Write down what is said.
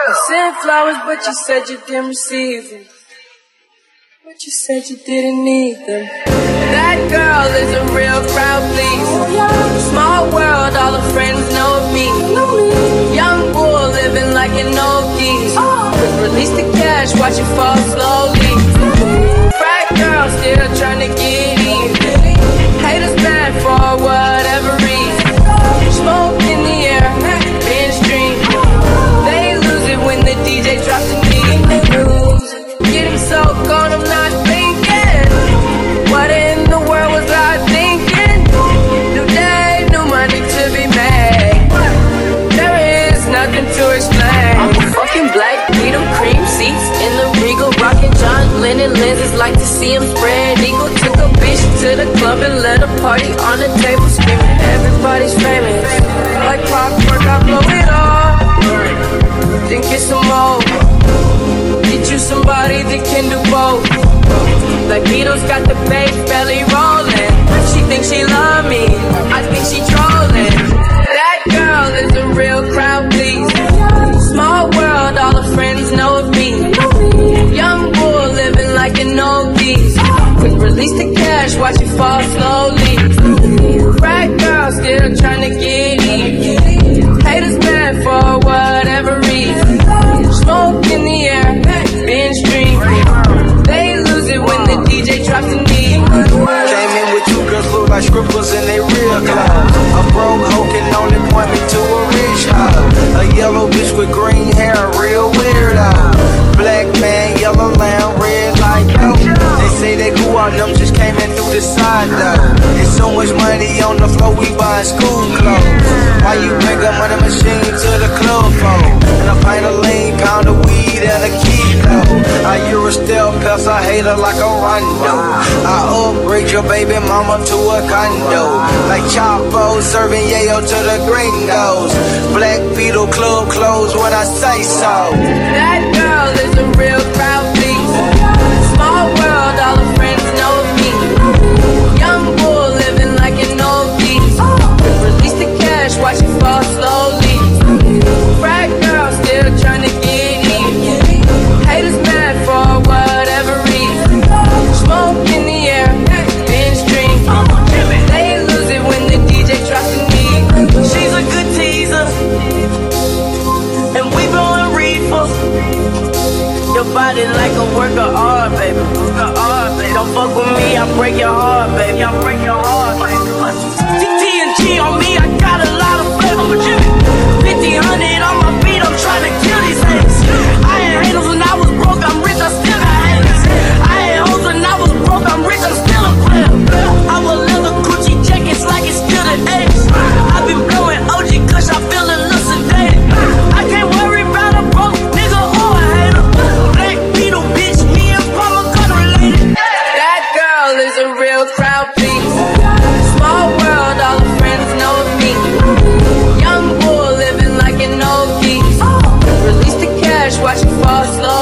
I sent flowers, but you said you didn't receive them. But you said you didn't need them. That girl is a real crowd, please. Small world, all her friends know of me. Young bull living like an old geese. Release the cash, watch it fall slowly. Frat girl still trying to get in. Haters bad for whatever reason. Smoke in the air, mainstream. They lose it when the DJ drops the beat. Getting so gone, I'm not thinking. What in the world was I thinking? New day, new money to be made. There is nothing to explain. I'm fucking black, Beetle, cream seats in the Regal, rocking John Lennon lenses, like to see him spread eagle. Took a bitch to the club and let a party on the table, screaming everybody's famous. Like clockwork, I blow it all, then get some more. Get you somebody that can do both. Like Beatles got the bass belly rolling. She thinks she love me, I think she trolling. That girl is a real crowd, please. Small world, all her friends know of me. Young bull living like an old geese. Quick release the cash, watch it fall slowly. Frat girl still trying to get in. Haters mad for whatever reason. Smoke in the air, mainstream. They lose it when the DJ drops the knee. Came in with two girls look like scribbles in they real clothes. A broke hoe can only point me to a rich hoe. A yellow bitch with green hair, a real weirdo. Black man, yellow lamb, red like yo. They say they grew on them, just came in through the side though. There's so much money on the floor, we buying school clothes. Why you bring a money machine to the club for? And a pint of lean, pound of weed and a kilo. I Eurostel pets, I hate her like a rondo. I upgrade your baby mama to a condo. Like Chapo serving yayo to the gringos. Black Beetle club clothes when I say so. That girl is a real crowd, please. Small world, all her friends know of me. Young bull living like an old geese. Release the cash, watch it fall slowly. Frat girl still trying to get in. Haters mad for whatever reason. Smoke in the air, mainstream. They lose it when the DJ drops the knee. She's a good teaser, and we blowing reefers. Your body like a work of art, baby. Don't fuck with me, I break your heart, baby. I break your heart, baby. TNG on me, I got a lot of flavor. 1500 on my feet, I'm trying to kill these haters. I had haters when I was broke, I'm rich, I still got haters. I had hoes when I was broke, I'm rich, I'm still a player. I will leather Gucci jackets like it's still the 80s. I've been blowing OG kush, I feel elucidated. I can't worry about a broke nigga or a hater. Black Beetle, bitch, me and Palmer gun related. That girl is a real crowd, please. Small world, all her friends know of me. Young bull living like an old geese. Release the cash, watch it fall slow.